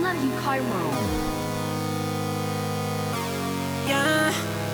love you, Cairo. Yeah,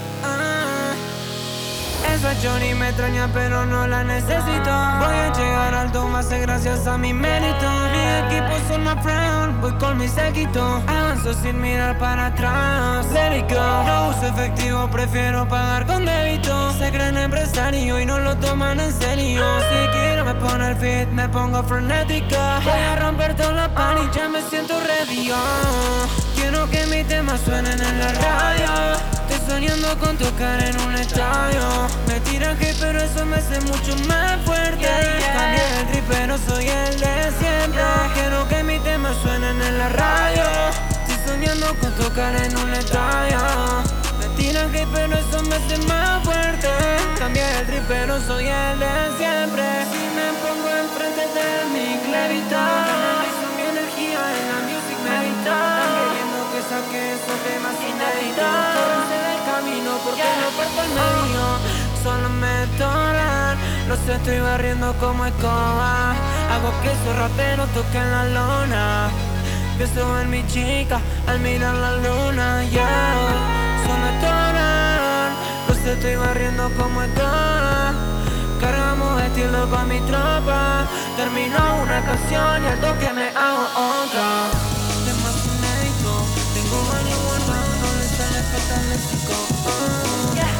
esa Johnny me extraña pero no la necesito. Voy a llegar alto más gracias a mi mérito. Mi equipo son my friend, voy con mi séquito. Avanzo sin mirar para atrás. Let it go. No uso efectivo, prefiero pagar con débito. Se creen empresario y no lo toman en serio. Si quiero me pone el fit, me pongo frenética. Voy a romper toda la pan y ya me siento ready. Quiero que mis temas suenen en la radio. Estoy soñando con tocar en un estadio. Me tiran hate pero eso me hace mucho más fuerte. Cambié el trip pero soy el de siempre. Quiero que mis temas suenen en la radio. Estoy soñando con tocar en un estadio. Me tiran hate pero eso me hace más fuerte. Cambié el trip pero soy el de siempre. Si me pongo enfrente de mi clevita, canalizo mi energía en la music medita. Que saque esos temas inéditos. Corrense del camino porque no parto el medio. Solo me toran, los estoy barriendo como escoba. Hago que esos raperos toquen la lona. Pienso en mi chica al mirar la luna, yeah. Solo me toran, los estoy barriendo como escoba. Cargamos estilo pa' mi tropa. Termino una canción y al toque me hago otra. Tengo baño guardado, no le sale fatal el chico.